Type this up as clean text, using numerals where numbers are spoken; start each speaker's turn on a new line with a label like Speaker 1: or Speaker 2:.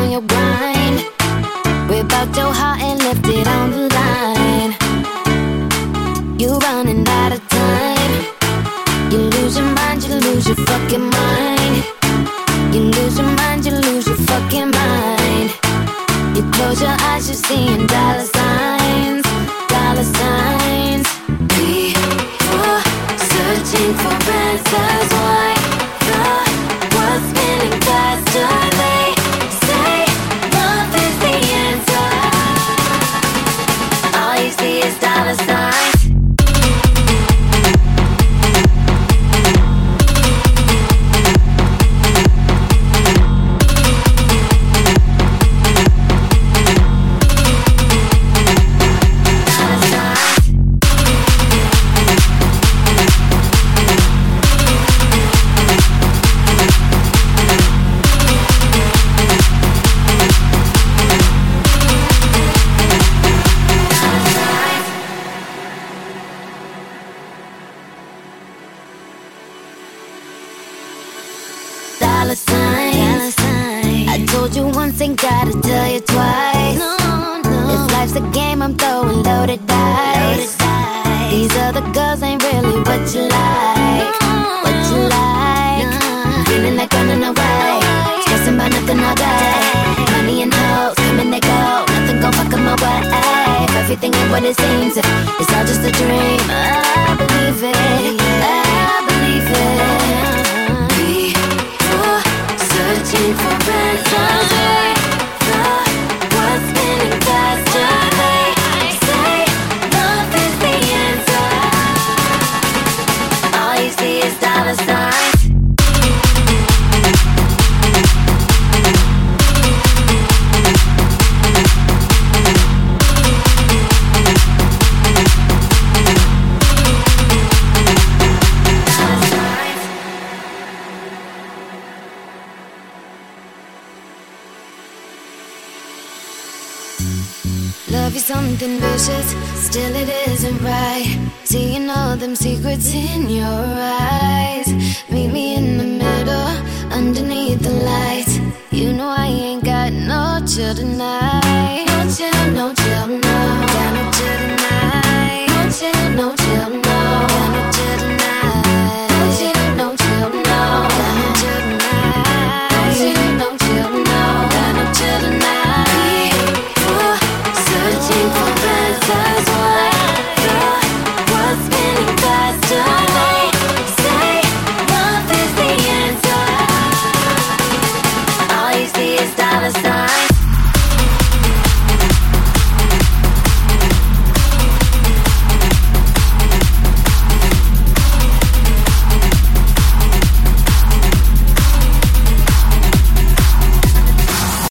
Speaker 1: on your grind. Whip out your heart and lift it on the line. You running out of time. You lose your mind, you lose your fucking mind. You lose your mind, you lose your fucking mind. You close your eyes, you're seeing dollar signs. Dollar signs. People searching for answers. Why the world's spinning faster? They say love is the answer. All you see is dollar signs. Dollar signs. I told you once, ain't gotta tell you twice. No, no. If life's a game, I'm throwing loaded dice. These other girls ain't really what you like. What you like. Feeling like running away. Stressing about nothing all day. Money and hoes, come and they go. Nothing gon' fuck 'em my way. If everything ain't what it seems, if it's all just a dream, I believe it. I believe it. Searching for answers. The world's spinning faster. They say love is the answer. All you see is dollar signs. Love is something vicious, still it isn't right. Seeing all them secrets in your eyes. Meet me in the middle, underneath the lights. You know I ain't got no chill tonight.